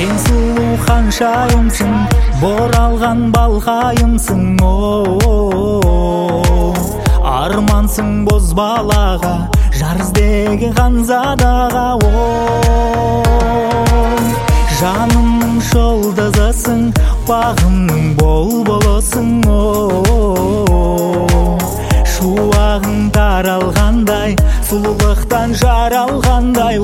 Сен сұлу ханшайымсың, боралған балқайымсың, армансың боз балаға, жар іздеген ханзадаға, жанымның жұлдызысың, бағымның бол-болысың, шуағың таралғандай, сұлулықтан жаралғандай,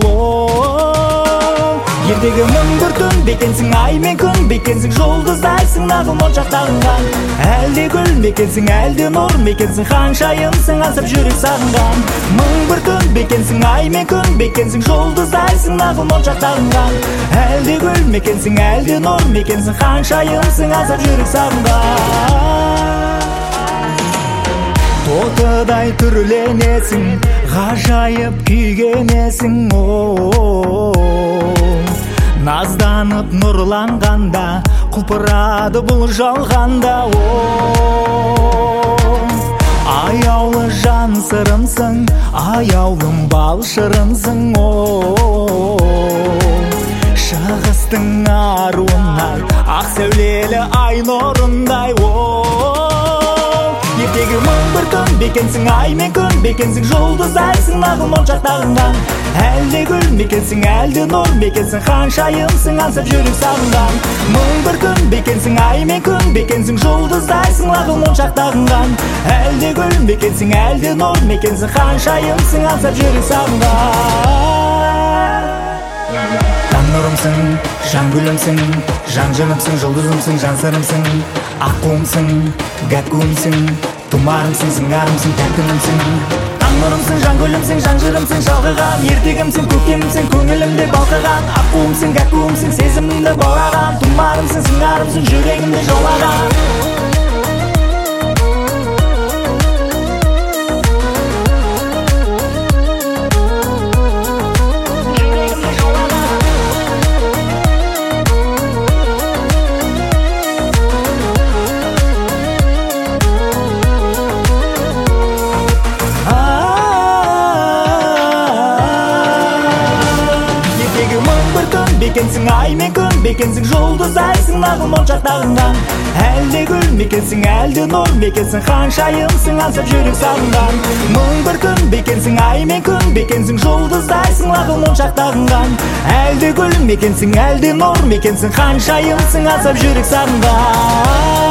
ертегі мың бір түн, бекенсің ай мен күн, бекенсің жұлдыздайсың, нағыл моншақтағынған. Әлде гүл мекенсің, әлде нұр мекенсің, ханшайымсың, аңсап жүрек сағынған. Мың бір түн, бекенсің ай мен күн, бекенсің жұлдыздайсың, нағыл моншақтағынған. Әлде гүл мекенсің, әлде нұр мекенсің, ханшайымсың, аңсап жүрек сағынған. Тотыдай түрленесің, ғажайып күйгенесің, назданып нұрланғанда, құлпырады бұл жалғанда, аяулы жан сырымсың, аяулым бал шырымсың, шығыстың аруындай, ақ сәулелі ай нұрындай, ертегі мың бір түн, бекенсің ай мен күн, бекенсің жұлдыздайсың, нағыл моншақтағынған. Әлде гүл мекенсің, әлде нұр мекенсің, ханшайымсың, аңсап жүрек сағынған. Мың бір түн, бекенсің ай мен күн, бекенсің жұлдыздайсың, нағыл моншақтағынған. Әлде гүл мекенсің, әлде нұр мекенсің, ханшайымсың, аңсап жүрек сағынған. Жан нұрымсың, жан гүлімсің, жан жырымсың, жұлдызымсың, жан сырымсың, аққуымсың, гәккуімсің, тұмарымсың, сыңарымсың, тәттімсің. Таң нұрымсың, жан гүлімсің, жан жырымсың, шалқыған, ертегімсің, көктемімсің, көңілімде балқыған. Аққуымсың, гәккуімсің, сезімімді баураған, тұмарымсың, сыңарымсың, жүрегімді жаулаған. Бекенсің ай мен күн, бекенсің жұлдыздайсың, нағыл моншақтағынған. Әлде гүл мекенсің, әлде нұр мекенсің, ханшайымсың, аңсап жүрек сағынған. Мың бір түн, бекенсің ай мен күн, бекенсің жұлдыздайсың, нағыл моншақтағынған. Әлде гүл мекенсің, әлде нұр мекенсің, ханшайымсың, аңсап жүрек сағынған.